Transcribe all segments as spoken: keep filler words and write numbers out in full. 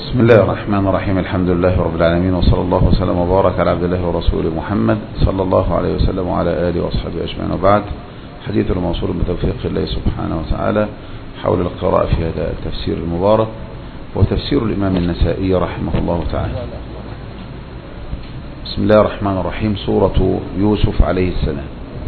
بسم الله الرحمن الرحيم. الحمد لله رب العالمين، وصلى الله وسلم وبارك على عبد الله ورسوله محمد صلى الله عليه وسلم وعلى آله وأصحابه أجمعين، وبعد. حديث الموصول بتوفيق الله سبحانه وتعالى حول القراءة في هذا التفسير المبارك، وتفسير الإمام النسائي رحمه الله تعالى. بسم الله الرحمن الرحيم. سورة يوسف عليه السلام.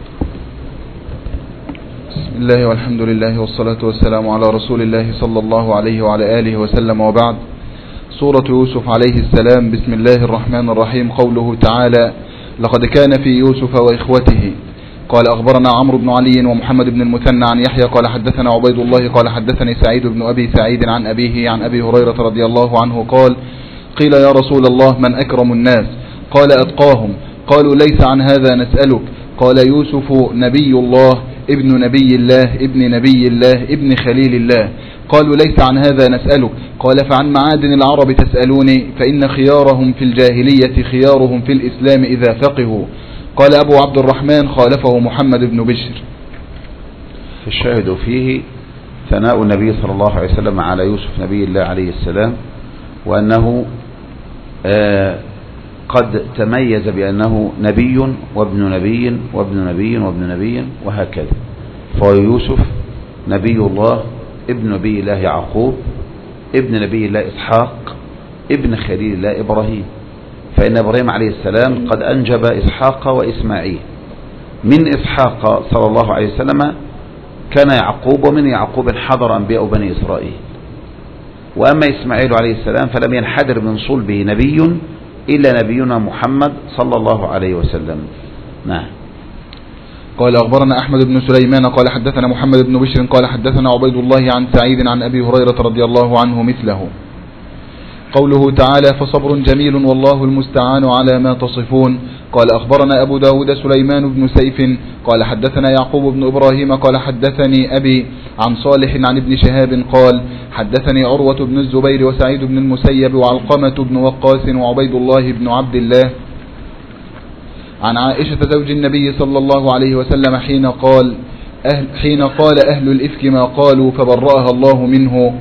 بسم الله والحمد لله والصلاة والسلام على رسول الله صلى الله عليه وعلى آله وسلم، وبعد. سورة يوسف عليه السلام. بسم الله الرحمن الرحيم. قوله تعالى: لقد كان في يوسف وإخوته. قال: أخبرنا عمرو بن علي ومحمد بن المثنى عن يحيى قال حدثنا عبيد الله قال حدثني سعيد بن أبي سعيد عن أبيه عن أبي هريرة رضي الله عنه قال: قيل يا رسول الله من أكرم الناس؟ قال: أتقاهم. قالوا: ليس عن هذا نسألك. قال: يوسف نبي الله ابن نبي الله ابن نبي الله ابن خليل الله. قالوا: ليس عن هذا نسألك. قال: فعن معادن العرب تسألوني، فإن خيارهم في الجاهلية خيارهم في الإسلام إذا فقهوا. قال أبو عبد الرحمن: خالفه محمد بن بشر. فالشاهد فيه ثناء النبي صلى الله عليه وسلم على يوسف نبي الله عليه السلام، وأنه آه قد تميز بأنه نبي وابن نبي وابن نبي وابن نبي وهكذا. فهو يوسف نبي الله ابن نبي الله يعقوب ابن نبي الله إسحاق ابن خليل الله إبراهيم. فإن إبراهيم عليه السلام قد أنجب إسحاق وإسماعيل. من إسحاق صلى الله عليه وسلم كان يعقوب، ومن يعقوب حضر أنبياء بني إسرائيل. وأما إسماعيل عليه السلام فلم ينحدر من صلبه نبي إلا نبينا محمد صلى الله عليه وسلم. نعم. قال: أخبرنا أحمد بن سليمان قال حدثنا محمد بن بشر قال حدثنا عبيد الله عن سعيد عن أبي هريرة رضي الله عنه مثله. قوله تعالى: فصبر جميل والله المستعان على ما تصفون. قال: أخبرنا أبو داود سليمان بن سيف قال حدثنا يعقوب بن إبراهيم قال حدثني أبي عن صالح عن ابن شهاب قال حدثني عروة بن الزبير وسعيد بن المسيب وعلقمة بن وقاص وعبيد الله بن عبد الله عن عائشة زوج النبي صلى الله عليه وسلم حين قال أهل, حين قال أهل الإفك ما قالوا فبرأها الله منه.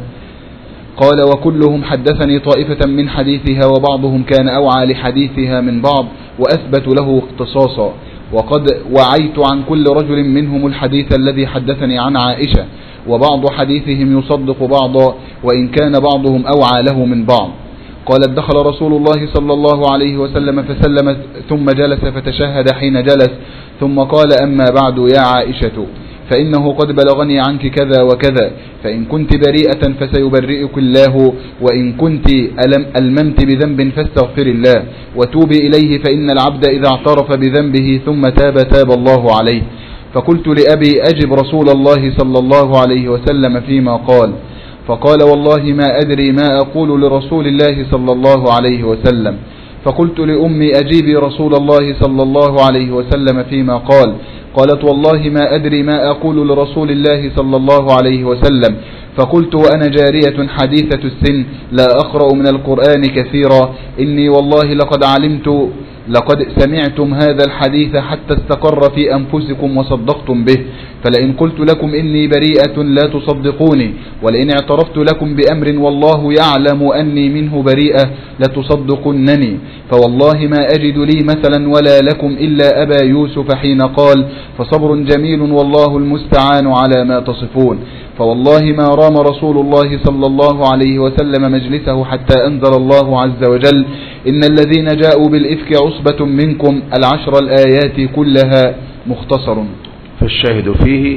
قال: وكلهم حدثني طائفة من حديثها، وبعضهم كان أوعى لحديثها من بعض وأثبت له اختصاصا، وقد وعيت عن كل رجل منهم الحديث الذي حدثني عن عائشة، وبعض حديثهم يصدق بعضا وإن كان بعضهم أوعى له من بعض. قالت: دخل رسول الله صلى الله عليه وسلم فسلم ثم جلس فتشهد حين جلس، ثم قال: أما بعد يا عائشة، فإنه قد بلغني عنك كذا وكذا، فإن كنت بريئة فسيبرئك الله، وإن كنت ألممت بذنب فاستغفر الله وتوبي إليه، فإن العبد إذا اعترف بذنبه ثم تاب تاب الله عليه. فقلت لأبي: أجب رسول الله صلى الله عليه وسلم فيما قال. فقال: والله ما أدري ما أقول لرسول الله صلى الله عليه وسلم. فقلت لأمي: أجيبي رسول الله صلى الله عليه وسلم فيما قال. قالت: والله ما أدري ما أقول لرسول الله صلى الله عليه وسلم. فقلت وأنا جارية حديثة السن لا أقرأ من القرآن كثيرا، إني والله لقد علمت لقد سمعتم هذا الحديث حتى استقر في أنفسكم وصدقتم به، فلئن قلت لكم إني بريئة لا تصدقوني، ولئن اعترفت لكم بأمر والله يعلم أني منه بريئة لتصدقنني، فوالله ما أجد لي مثلا ولا لكم إلا أبا يوسف حين قال: فصبر جميل والله المستعان على ما تصفون. فوالله ما رام رسول الله صلى الله عليه وسلم مجلسه حتى أنزل الله عز وجل: إن الذين جاءوا بالإفك عصبة منكم، العشر الآيات كلها مختصر. فالشاهد فيه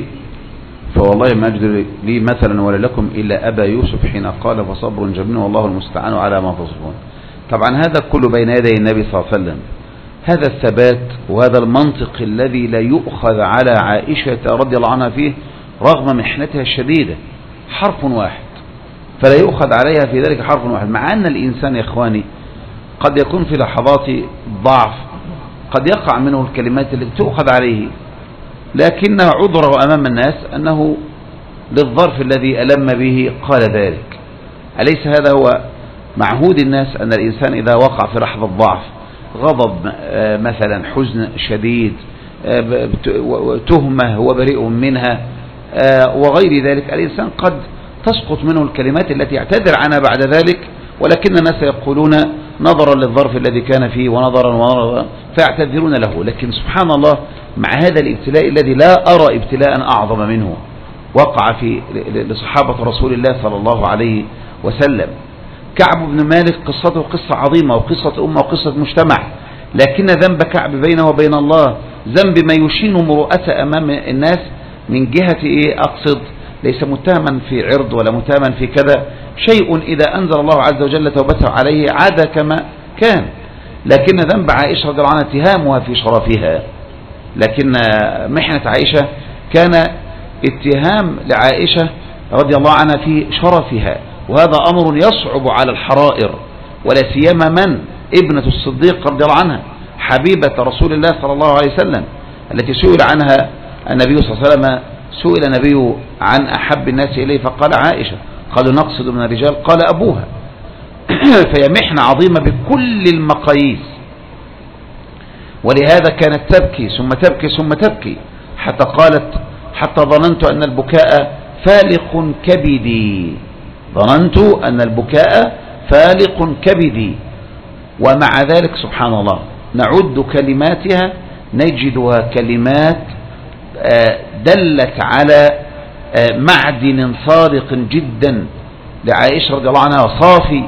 فوالله ما أجد لي مثلا ولا لكم إلا أبا يوسف حين قال: فصبر جميل والله المستعان على ما تصفون. طبعا هذا كله بين يدي النبي صلى الله عليه وسلم. هذا الثبات وهذا المنطق الذي لا يؤخذ على عائشة رضي الله عنها فيه رغم محنتها الشديدة، حرف واحد، فلا يؤخذ عليها في ذلك حرف واحد. مع أن الإنسان يا إخواني قد يكون في لحظات ضعف قد يقع منه الكلمات التي تؤخذ عليه، لكن عذره أمام الناس أنه للظرف الذي ألم به قال ذلك. أليس هذا هو معهود الناس، أن الإنسان إذا وقع في لحظة ضعف، غضب مثلا، حزن شديد، تهمة هو بريء منها وغير ذلك، الإنسان قد تسقط منه الكلمات التي يعتذر عنها بعد ذلك ولكن الناس يقولون نظرا للظرف الذي كان فيه ونظرا ونظرا فيعتذرون له. لكن سبحان الله مع هذا الابتلاء الذي لا أرى ابتلاء أعظم منه وقع في لصحابة رسول الله صلى الله عليه وسلم. كعب بن مالك قصته قصة عظيمة وقصة أمة وقصة مجتمع، لكن ذنب كعب بينه وبين الله ذنب ما يشين مروءته أمام الناس من جهة إيه أقصد، ليس متهما في عرض ولا متهما في كذا، شيء إذا أنزل الله عز وجل توبته عليه عاد كما كان. لكن ذنب عائشة رضي الله عنها اتهامها في شرفها، لكن محنة عائشة كان اتهام لعائشة رضي الله عنها في شرفها، وهذا أمر يصعب على الحرائر، ولا سيما من ابنة الصديق رضي الله عنها حبيبة رسول الله صلى الله عليه وسلم التي سئل عنها النبي صلى الله عليه وسلم، سئل النبي عن أحب الناس إليه فقال عائشة، قالوا نقصد من الرجال قال أبوها. فهي محنة عظيمة بكل المقاييس، ولهذا كانت تبكي ثم تبكي ثم تبكي حتى قالت حتى ظننت أن البكاء فالق كبدي، ظننت أن البكاء فالق كبدي. ومع ذلك سبحان الله نعد كلماتها نجدها كلمات دلت على معدن صادق جدا لعائشة رضي الله عنها، صافي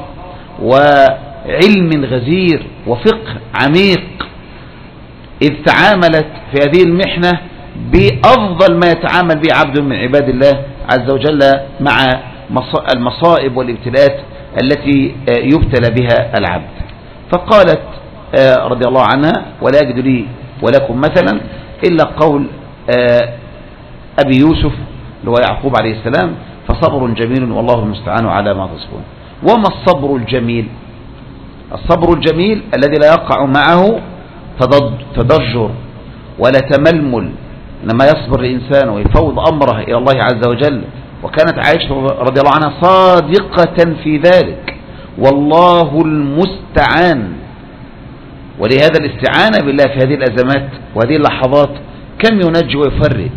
وعلم غزير وفقه عميق، إذ تعاملت في هذه المحنة بأفضل ما يتعامل به عبد من عباد الله عز وجل مع المصائب والابتلاءات التي يبتلى بها العبد. فقالت رضي الله عنها ولا أجد لي ولكم مثلا إلا قول أبي يوسف اللي هو يعقوب عليه السلام، فصبر جميل والله المستعان على ما تصفون. وما الصبر الجميل؟ الصبر الجميل الذي لا يقع معه تضجر ولا تململ، لما يصبر الإنسان ويفوض أمره إلى الله عز وجل. وكانت عائشة رضي الله عنها صادقة في ذلك، والله المستعان. ولهذا الاستعانة بالله في هذه الأزمات وهذه اللحظات كم ينجي ويفرج.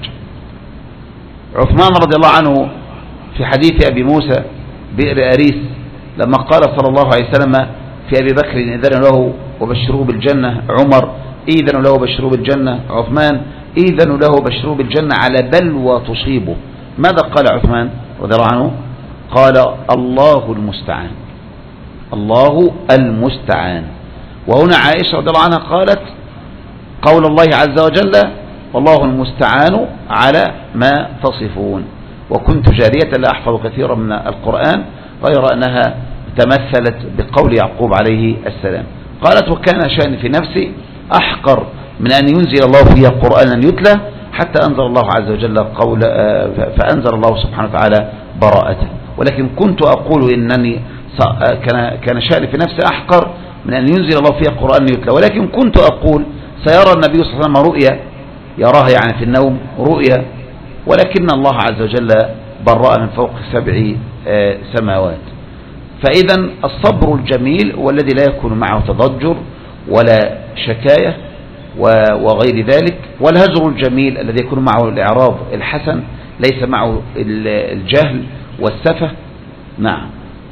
عثمان رضي الله عنه في حديث أبي موسى بئر أريس لما قال صلى الله عليه وسلم في أبي بكر إذن له وبشروه بالجنة، عمر إذن له وبشروه بالجنة، عثمان إذن له وبشروه بالجنة على بلوى تصيبه. ماذا قال عثمان رضي الله عنه؟ قال الله المستعان، الله المستعان. وهنا عائشة رضي الله عنها قالت قول الله عز وجل والله المستعان على ما تصفون. وكنت جارية لا أحفظ كثيرا من القرآن غير أنها تمثلت بقول يعقوب عليه السلام. قالت وكان شأن في نفسي أحقر من أن ينزل الله فيها قرآنا يتلى حتى أنزل الله عز وجل قول فأنزل الله سبحانه وتعالى براءته. ولكن كنت أقول إنني كان شأن في نفسي أحقر من أن ينزل الله فيها قرآن يتلى، ولكن كنت أقول سيرى النبي صلى الله عليه وسلم رؤيا يراها يعني في النوم رؤيا، ولكن الله عز وجل برأ من فوق سبع سماوات. فإذا الصبر الجميل هو الذي لا يكون معه تضجر ولا شكاية وغير ذلك، والهجر الجميل الذي يكون معه الإعراض الحسن ليس معه الجهل والسفة. نعم.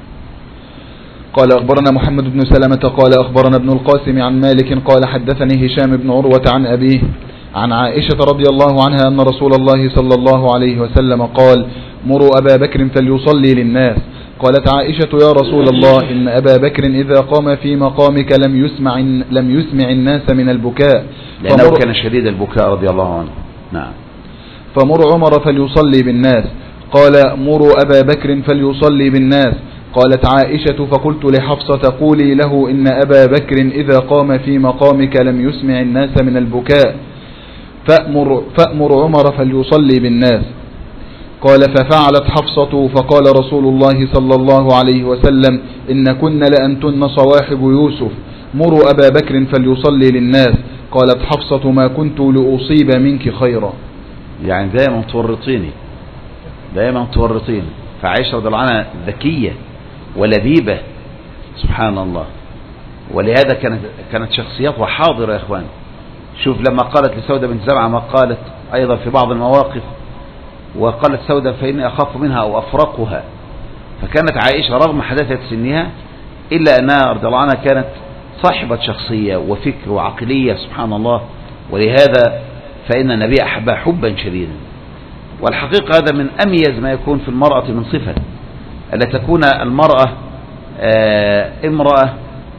قال أخبرنا محمد بن سلمة قال أخبرنا ابن القاسم عن مالك قال حدثني هشام بن عروة عن أبيه عن عائشة رضي الله عنها أن رسول الله صلى الله عليه وسلم قال مروا أبا بكر فليصلي للناس. قالت عائشة يا رسول الله إن أبا بكر إذا قام في مقامك لم يسمع, لم يسمع الناس من البكاء، لأنه كان شديد البكاء رضي الله عنه. نعم. فمر عمر فليصلي بالناس. قال مروا أبا بكر فليصلي بالناس. قالت عائشة فقلت لحفصة قولي له إن أبا بكر إذا قام في مقامك لم يسمع الناس من البكاء فأمر, فأمر عمر فليصلي بالناس. قال ففعلت حفصة فقال رسول الله صلى الله عليه وسلم إن كن لأنتن صواحب يوسف مروا أبا بكر فليصلي للناس. قالت حفصة ما كنت لأصيب منك خيرا. يعني دائما تورطيني دائما تورطيني. فعائشة رضي الله عنها ذكية ولذيبة سبحان الله، ولهذا كانت كانت شخصياتها حاضرة يا إخوان. شوف لما قالت لسودة بنت زمعة ما قالت أيضا في بعض المواقف، وقالت سودة فإني أخاف منها أو أفرقها. فكانت عائشة رغم حداثة سنها إلا أنها رضي الله عنها كانت صاحبة شخصية وفكر وعقلية سبحان الله، ولهذا فإن النبي أحبها حبا شديدا. والحقيقة هذا من أميز ما يكون في المرأة من صفة، ألا تكون المرأة آه امرأة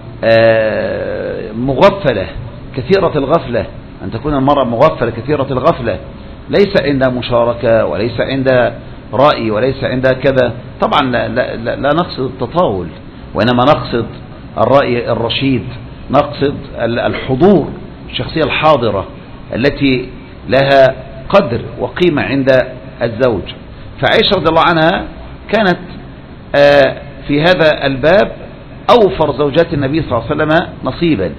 آه مغفلة كثيرة الغفلة، أن تكون المرأة مغفلة كثيرة الغفلة، ليس عندها مشاركة وليس عندها رأي وليس عندها كذا. طبعا لا, لا, لا, لا نقصد التطاول، وإنما نقصد الرأي الرشيد، نقصد الحضور، الشخصية الحاضرة التي لها قدر وقيمة عند الزوج. فعائشة رضي الله عنها كانت في هذا الباب أوفر زوجات النبي صلى الله عليه وسلم نصيبا.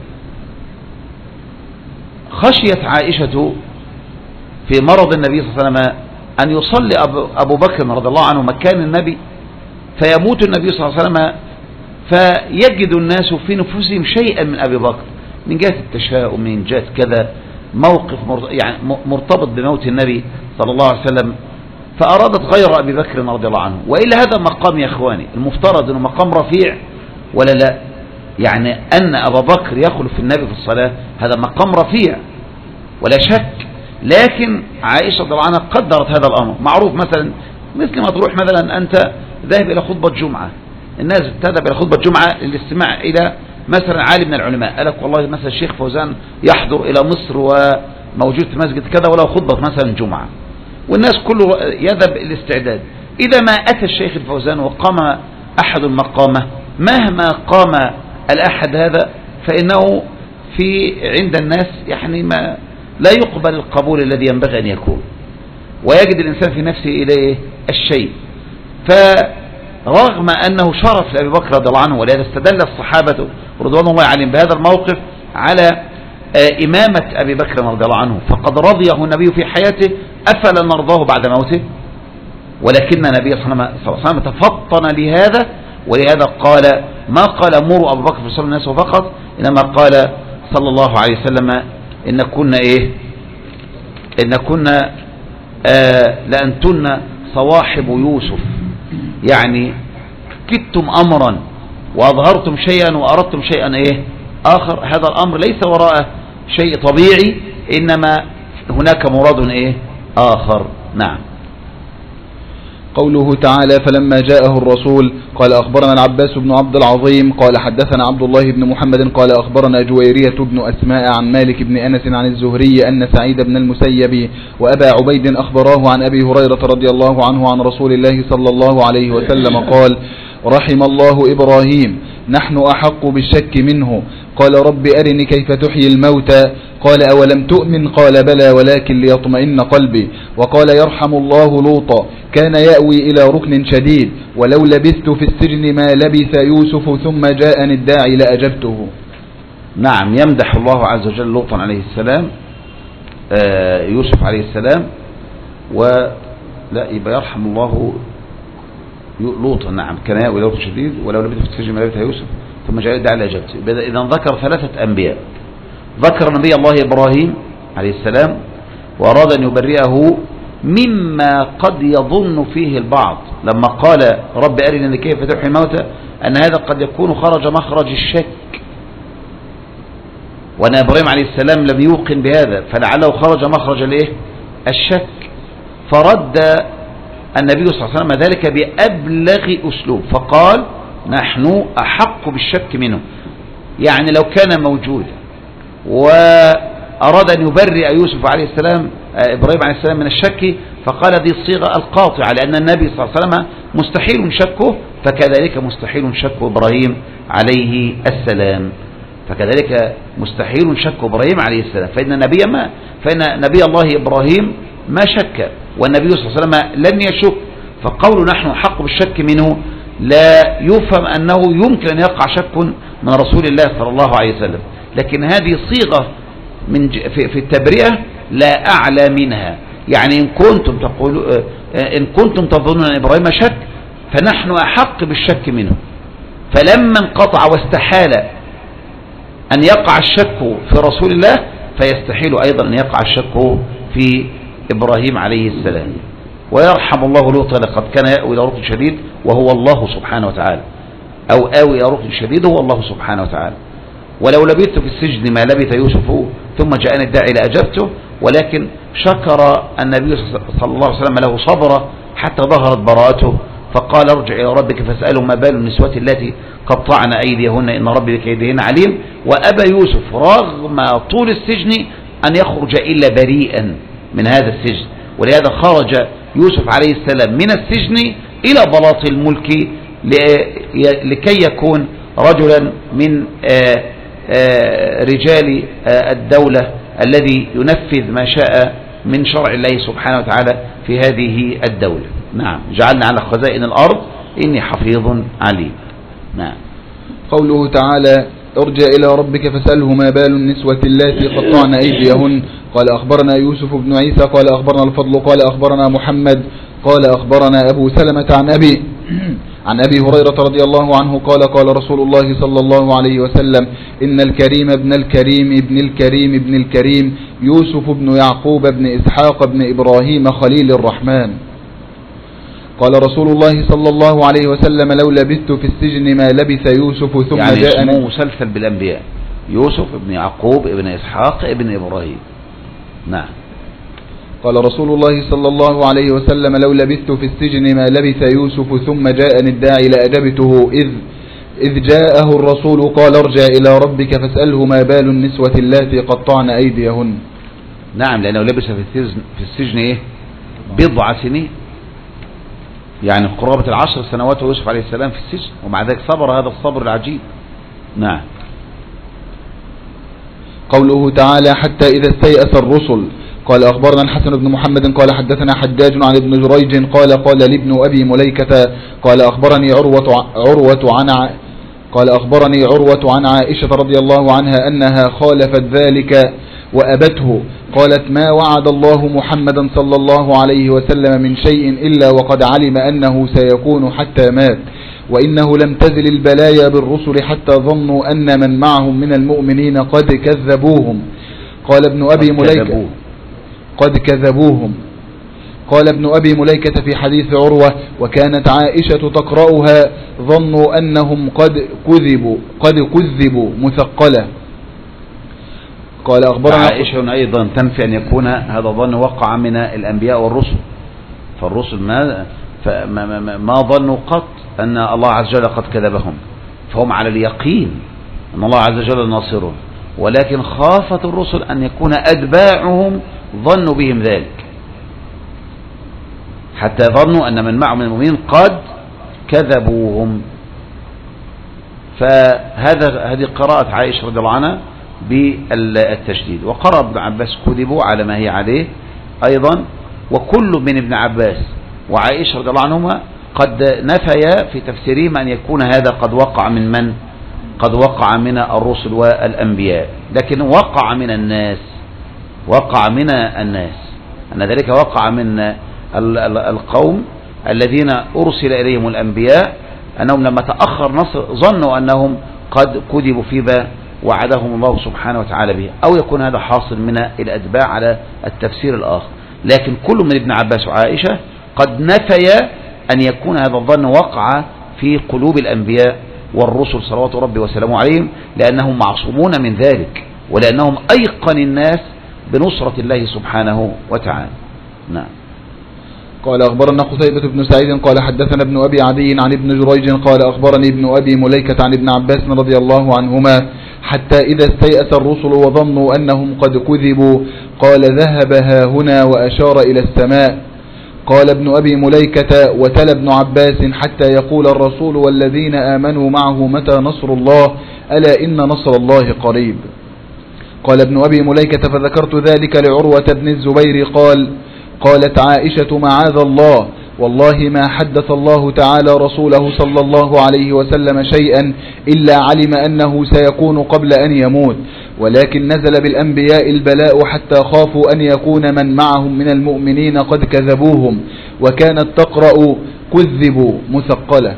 خشيت عائشة في مرض النبي صلى الله عليه وسلم أن يصلي أبو بكر رضي الله عنه مكان النبي فيموت النبي صلى الله عليه وسلم، فيجد الناس في نفوسهم شيئا من أبي بكر من جهة التشاؤم، من جهة كذا، موقف يعني مرتبط بموت النبي صلى الله عليه وسلم، فأرادت غير أبي بكر رضي الله عنه. وإلا هذا مقام يا إخواني، المفترض أنه مقام رفيع ولا لا؟ يعني أن أبا بكر يخلف النبي في الصلاة هذا مقام رفيع ولا شك، لكن عائشة رضي الله عنها قدرت هذا الأمر. معروف مثلا مثل ما تروح مثلا أنت ذاهب إلى خطبة جمعة، الناس تذهب إلى خطبة جمعة للاستماع إلى مثلا عالم من العلماء، قال لك والله مثلا الشيخ فوزان يحضر إلى مصر وموجود في مسجد كذا وله خطبة مثلا جمعة، والناس كله يذهب الاستعداد. إذا ما أتى الشيخ الفوزان وقام أحد المقامة مهما قام الأحد هذا فإنه في عند الناس يعني ما لا يقبل القبول الذي ينبغي أن يكون، ويجد الإنسان في نفسه إليه الشيء. فرغم أنه شرف لأبي بكر رضي الله عنه، ولهذا استدل الصحابة رضوان الله عليهم بهذا الموقف على إمامة أبي بكر رضي الله عنه، فقد رضيه النبي في حياته أفلا نرضاه بعد موته؟ ولكن النبي صلى الله عليه وسلم تفطن لهذا، ولهذا قال ما قال مروا أبو بكر فصلوا الناس فقط، إنما قال صلى الله عليه وسلم إن كنا إيه إن كنا آه لأنتن صواحب يوسف، يعني كدتم أمرا وأظهرتم شيئا وأردتم شيئا إيه آخر. هذا الأمر ليس وراءه شيء طبيعي، إنما هناك مراد إيه آخر. نعم. قوله تعالى فلما جاءه الرسول قال أخبرنا العباس بن عبد العظيم قال حدثنا عبد الله بن محمد قال أخبرنا جويرية بن أسماء عن مالك بن أنس عن الزهري أن سعيد بن المسيب وأبا عبيد أخبراه عن أبي هريرة رضي الله عنه عن رسول الله صلى الله عليه وسلم قال رحم الله إبراهيم نحن أحق بالشك منه. قال رب أرني كيف تحيي الموتى قال أولم تؤمن قال بلى ولكن ليطمئن قلبي. وقال يرحم الله لوطا كان يأوي إلى ركن شديد ولو لبثت في السجن ما لبث يوسف ثم جاءني الداعي لأجبته. نعم. يمدح الله عز وجل لوطا عليه السلام آه يوسف عليه السلام، ولا يبقى يرحم الله لوطا. نعم كان يأوي إلى ركن شديد ولو لبثت في السجن ما لبث يوسف ثم جاء الداعي لأجبته. إذا ذكر ثلاثة أنبياء، ذكر نبي الله إبراهيم عليه السلام وأراد أن يبرئه مما قد يظن فيه البعض لما قال رب أرني كيف تحيي الموتى، أن هذا قد يكون خرج مخرج الشك، وأن إبراهيم عليه السلام لم يوقن بهذا فلعله خرج مخرج الايه الشك، فرد النبي صلى الله عليه وسلم ذلك بأبلغ أسلوب فقال نحن أحق بالشك منه. يعني لو كان موجودا وأراد أن يبرئ يوسف عليه السلام إبراهيم عليه السلام من الشك فقال دي الصيغة القاطعة، لأن النبي صلى الله عليه وسلم مستحيل شكه، فكذلك مستحيل شك إبراهيم عليه السلام، فكذلك مستحيل شك إبراهيم عليه السلام، فإن نبي ما فإن نبي الله إبراهيم ما شك والنبي صلى الله عليه وسلم لم يشك، فقول نحن حق بالشك منه لا يفهم أنه يمكن أن يقع شك من رسول الله صلى الله عليه وسلم، لكن هذه صيغة من في التبرئة لا أعلى منها. يعني إن كنتم تقولوا إن كنتم تظنون أن إبراهيم شك فنحن أحق بالشك منه، فلما انقطع واستحال أن يقع الشك في رسول الله فيستحيل أيضا أن يقع الشك في إبراهيم عليه السلام. ويرحم الله لوطا لقد كان يأوي إلى ركن شديد وهو الله سبحانه وتعالى. أو آوي إلى ركن شديد هو الله سبحانه وتعالى. ولو لبثت في السجن ما لبث يوسف ثم جاءني الداعي لأجبته، ولكن شكر النبي صلى الله عليه وسلم له صبره حتى ظهرت براءته، فقال ارجع إلى ربك فاسأله ما بال النسوة التي قطعن أيديهن إن ربي بكيدهن عليم. وأبى يوسف رغم طول السجن أن يخرج إلا بريئا من هذا السجن، ولهذا خرج يوسف عليه السلام من السجن إلى بلاط الملك لكي يكون رجلا من رجال الدولة الذي ينفذ ما شاء من شرع الله سبحانه وتعالى في هذه الدولة. نعم، جعلنا على خزائن الأرض إني حفيظ عليم. نعم. قوله تعالى ارجع إلى ربك فاسأله ما بال النسوة اللاتي قطعن أيديهن. قال أخبرنا يوسف بن عيسى قال أخبرنا الفضل قال أخبرنا محمد قال أخبرنا أبو سلمة عن أبي عن أبي هريرة رضي الله عنه قال قال رسول الله صلى الله عليه وسلم إن الكريم ابن الكريم ابن الكريم ابن الكريم يوسف بن يعقوب بن إسحاق بن إبراهيم خليل الرحمن. قال رسول الله صلى الله عليه وسلم لو لبثت في السجن ما لبث يوسف ثم يعني جاءني. اسمه مسلسل بالأنبياء، يوسف ابن يعقوب ابن إسحاق ابن إبراهيم. نعم. قال رسول الله صلى الله عليه وسلم لو لبثت في السجن ما لبث يوسف ثم جاءني الداعي لأجبته إذ إذ جاءه الرسول قال ارجع إلى ربك فاسأله ما بال النسوة اللاتي قطعن أيديهن. نعم، لأنه لبس في السجن, في السجن إيه؟ بضع سنين، يعني قرابة العشر سنوات ويوسف عليه السلام في السجن، ومع ذلك صبر هذا الصبر العجيب. نعم. قوله تعالى حتى إذا استيأس الرسل. قال أخبرنا الحسن بن محمد قال حدثنا حجاج عن ابن جريج قال قال لابن أبي مليكة قال أخبرني عروة عروة عن قال أخبرني عروة عن عائشة رضي الله عنها أنها خالفت ذلك وأبته. قالت ما وعد الله محمدا صلى الله عليه وسلم من شيء إلا وقد علم أنه سيكون حتى مات، وإنه لم تزل البلايا بالرسل حتى ظنوا أن من معهم من المؤمنين قد كذبوهم. قال ابن أبي مليكة قد كذبوهم. قال ابن أبي مليكة في حديث عروة وكانت عائشة تقرأها ظنوا أنهم قد كذبوا قد كذبوا مثقلة. قال أخبرنا عائشة أيضا تنفي أن يكون هذا الظن وقع من الأنبياء والرسل، فالرسل ما ما, ما, ما ظنوا قط أن الله عز وجل قد كذبهم، فهم على اليقين أن الله عز وجل ناصرهم، ولكن خافت الرسل أن يكون أتباعهم ظنوا بهم ذلك حتى ظنوا أن من معهم من المؤمنين قد كذبوهم. فهذا هذه قراءة عائشة رضي الله عنها بالتشديد. وقرأ ابن عباس كذبوا على ما هي عليه أيضا، وكل من ابن عباس وعائشة رضي الله عنهما قد نفيا في تفسيرهم أن يكون هذا قد وقع من من قد وقع من الرسل والأنبياء، لكن وقع من الناس وقع من الناس أن ذلك وقع من القوم الذين أرسل إليهم الأنبياء، أنهم لما تأخر نصر ظنوا أنهم قد كذبوا فيما وعدهم الله سبحانه وتعالى به، أو يكون هذا حاصل من الأتباع على التفسير الآخر. لكن كل من ابن عباس وعائشة قد نفي أن يكون هذا الظن وقع في قلوب الأنبياء والرسل صلوات ربي وسلامه عليهم، لأنهم معصومون من ذلك، ولأنهم أيقن الناس بنصرة الله سبحانه وتعالى. نعم. قال أخبرنا قتيبة بن سعيد قال حدثنا ابن أبي عدي عن ابن جريج قال أخبرني ابن أبي مليكة عن ابن عباس رضي الله عنهما حتى إذا استيأس الرسل وظنوا أنهم قد كذبوا قال ذهب ها هنا وأشار إلى السماء. قال ابن أبي مليكة وتلا ابن عباس حتى يقول الرسول والذين آمنوا معه متى نصر الله ألا إن نصر الله قريب. قال ابن أبي مليكة فذكرت ذلك لعروة بن الزبير قال قالت عائشة معاذ الله والله ما حدث الله تعالى رسوله صلى الله عليه وسلم شيئا إلا علم أنه سيكون قبل أن يموت، ولكن نزل بالأنبياء البلاء حتى خافوا أن يكون من معهم من المؤمنين قد كذبوهم، وكانت تقرأ كذبوا مثقلة.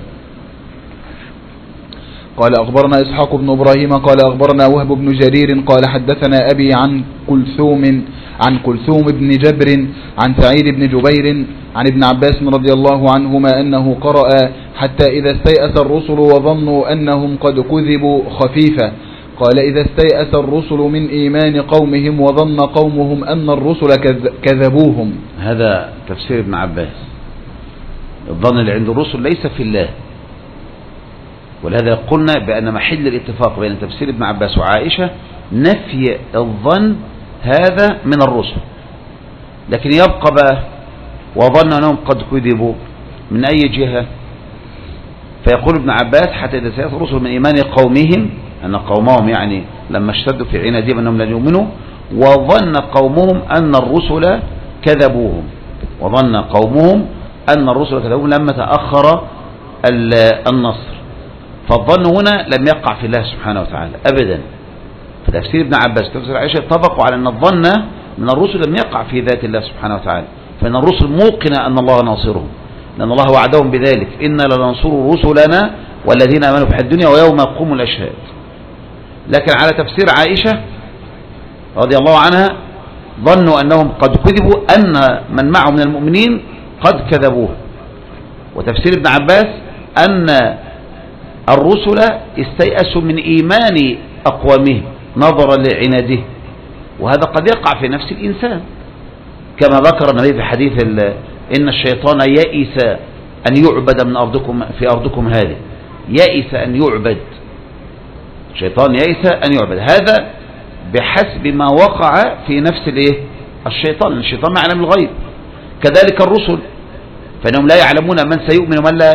قال أخبرنا إسحاق بن إبراهيم قال أخبرنا وهب بن جرير قال حدثنا أبي عن كلثوم عن كلثوم بن جبر عن سعيد بن جبير عن ابن عباس رضي الله عنهما أنه قرأ حتى إذا استيأس الرسل وظنوا أنهم قد كذبوا خفيفا. قال إذا استيأس الرسل من إيمان قومهم وظن قومهم أن الرسل كذبوهم. هذا تفسير ابن عباس. الظن اللي عند الرسل ليس في الله، ولهذا قلنا بأن محل الاتفاق بين تفسير ابن عباس وعائشة نفي الظن هذا من الرسل. لكن يبقى بقى وظن أنهم قد كذبوا من أي جهة؟ فيقول ابن عباس حتى إذا سيأتي الرسل من إيمان قومهم، أن قومهم يعني لما اشتدوا في عنادهم أنهم لن يؤمنوا، وظن قومهم أن الرسل كذبوهم، وظن قومهم أن الرسل كذبوهم لما تأخر النصر. فالظن هنا لم يقع في الله سبحانه وتعالى أبدا. فتفسير ابن عباس وتفسير عائشة اتفقوا على أن الظن من الرسل لم يقع في ذات الله سبحانه وتعالى، فإن الرسل موقنة أن الله ناصرهم، لأن الله وعدهم بذلك: إنا لننصر رسلنا والذين آمنوا في الدنيا ويوم يقوم الأشهاد. لكن على تفسير عائشة رضي الله عنها ظنوا أنهم قد كذبوا، أن من معه من المؤمنين قد كذبوه. وتفسير ابن عباس أن الرسل استيأسوا من إيمان أقوامهم نظرا لعناده، وهذا قد يقع في نفس الإنسان، كما ذكر النبي في حديث إن الشيطان يئس أن يعبد من أرضكم في أرضكم هذه، يئس أن يعبد، الشيطان يئس أن يعبد، هذا بحسب ما وقع في نفس الايه الشيطان، الشيطان ما يعلم الغيب. كذلك الرسل فإنهم لا يعلمون من سيؤمن ومن لا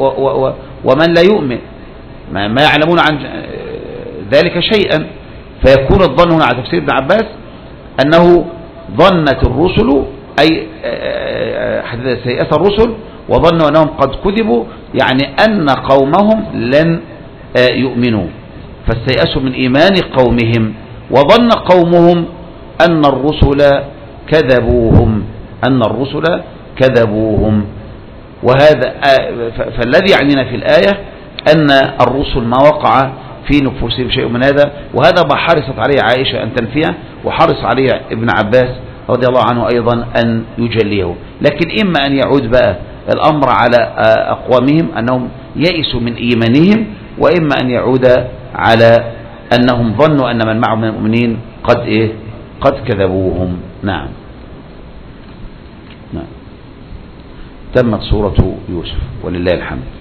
ومن لا يؤمن، ما يعلمون عن ذلك شيئا. فيكون الظن هنا على تفسير ابن عباس أنه ظنت الرسل أي حتى سيئة الرسل وظنوا أنهم قد كذبوا، يعني أن قومهم لن يؤمنوا، فاستيأسوا من إيمان قومهم وظن قومهم أن الرسل كذبوهم أن الرسل كذبوهم. وهذا فالذي يعنينا في الآية أن الرسل ما وقع في نفوسهم شيء من هذا، وهذا ما حرصت عليه عائشة أن تنفيه، وحرص عليه ابن عباس رضي الله عنه أيضا أن يجليه. لكن إما أن يعود بقى الأمر على أقوامهم أنهم يئسوا من إيمانهم، وإما أن يعود على أنهم ظنوا أن من معهم من المؤمنين قد إيه قد كذبوهم. نعم نعم. تمت سورة يوسف ولله الحمد.